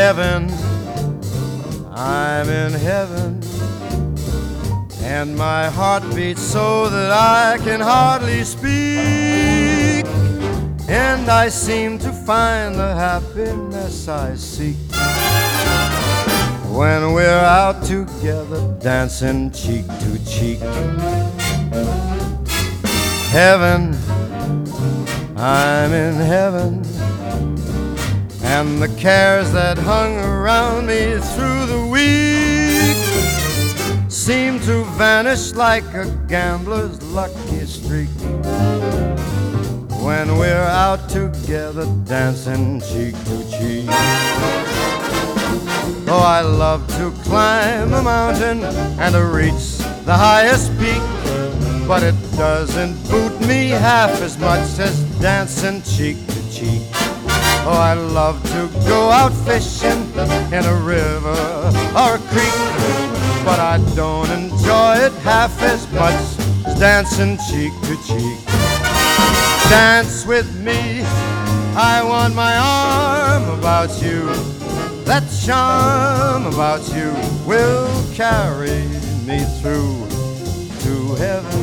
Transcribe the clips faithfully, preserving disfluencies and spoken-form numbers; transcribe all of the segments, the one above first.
heaven, I'm in heaven, and my heart beats so that I can hardly speak, and I seem to find the happiness I seek when we're out together dancing cheek to cheek. Heaven, I'm in heaven, and the cares that hung around me through the week seem to vanish like a gambler's lucky streak when we're out together dancing cheek to cheek. Oh, I love to climb a mountain and to reach the highest peak, but it doesn't boot me half as much as dancing cheek to cheek. Oh, I love to go out fishing in a river or a creek, but I don't enjoy it half as much as dancing cheek to cheek. Dance with me, I want my arm about you. That charm about you will carry me through to heaven.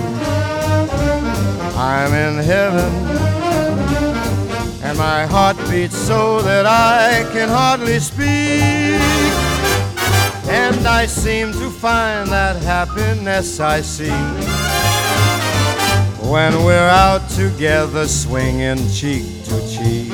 I'm in heaven, and my heart beats so that I can hardly speak, and I seem to find that happiness I seek when we're out together swinging cheek to cheek.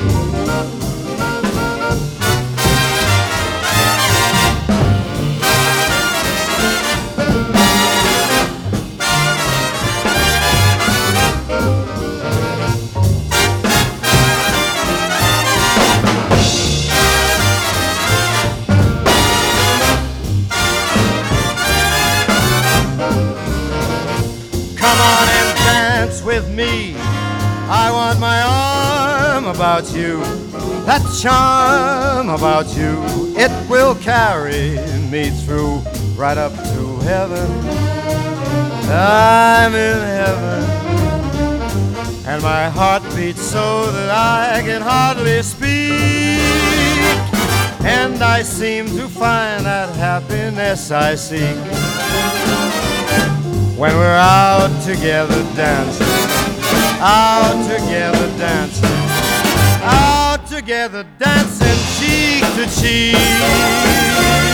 Come on and dance with me, I want my arm about you. That charm about you, it will carry me through right up to heaven. I'm in heaven, and my heart beats so that I can hardly speak, and I seem to find that happiness I seek when we're out together dancing, out together dancing, out together dancing cheek to cheek.